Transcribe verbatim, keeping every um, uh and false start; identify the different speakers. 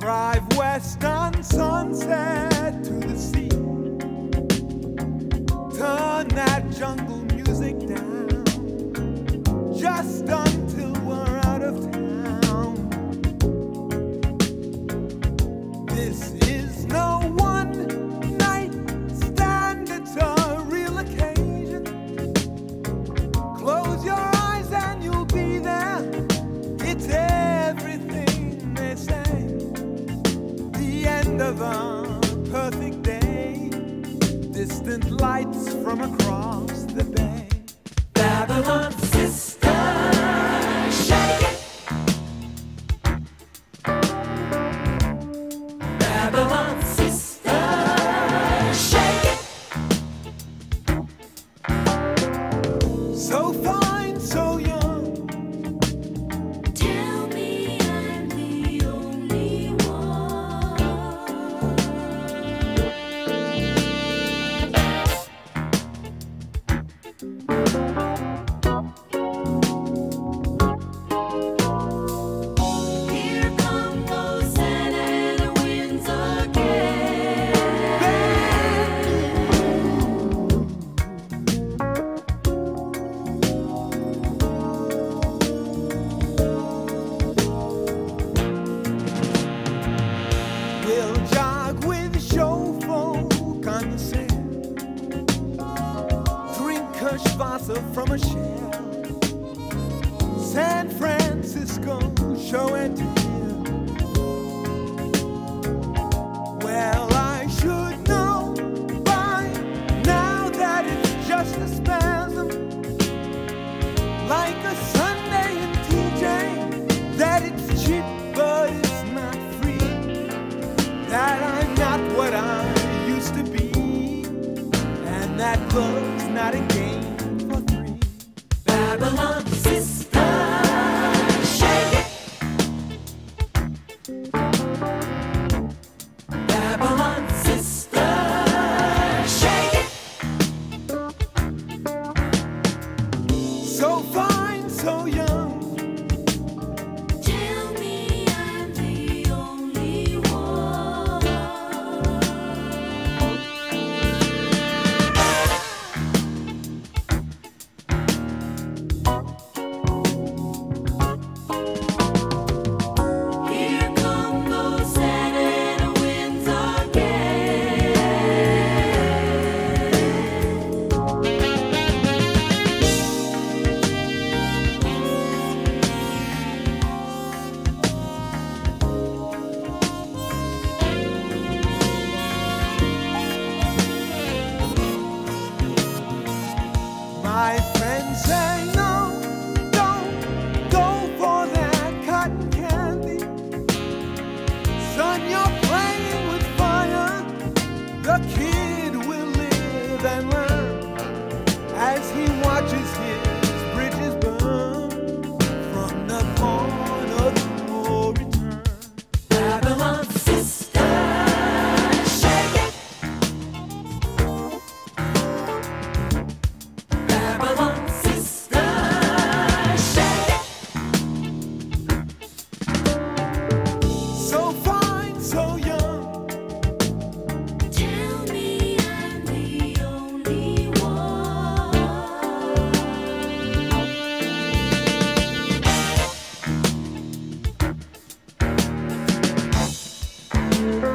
Speaker 1: Drive west on Sunset to the sea. Turn that jungle music down just until we're out of town. This is no one night stand, it's a real occasion. Close your eyes and you'll be there. It's everything they say. The end of a perfect day. Distant lights from across the bay.
Speaker 2: Babylon sister, shake it. Babylon sister, shake it.
Speaker 1: So fine, so young.
Speaker 2: Tell me I'm the only one. Here come those Santa Ana winds again.
Speaker 1: We'll jog with show folk on the sand. Drink Kirschwasser from a shell. San Francisco show and tell. Well, I should know by now that it's just a spasm. Like a Sunday in T J. That it's cheap but it's not free. That I'm not what I used to be. And that love's not a game for three.
Speaker 2: Babylon sister, shake it. Babylon sister, shake it.
Speaker 1: So fine, so young.
Speaker 2: Tell me I'm the only one. Here come those Santa Ana winds again.
Speaker 1: My friends say no, don't go for that cotton candy. Son, you're playing with fire. The kid will live and learn as he watches his bridges burn from the dawn of no return.
Speaker 2: Babylon sister, shake it. Babylon sister, shake it.
Speaker 1: So fine, so young.
Speaker 2: Tell me I'm the only one.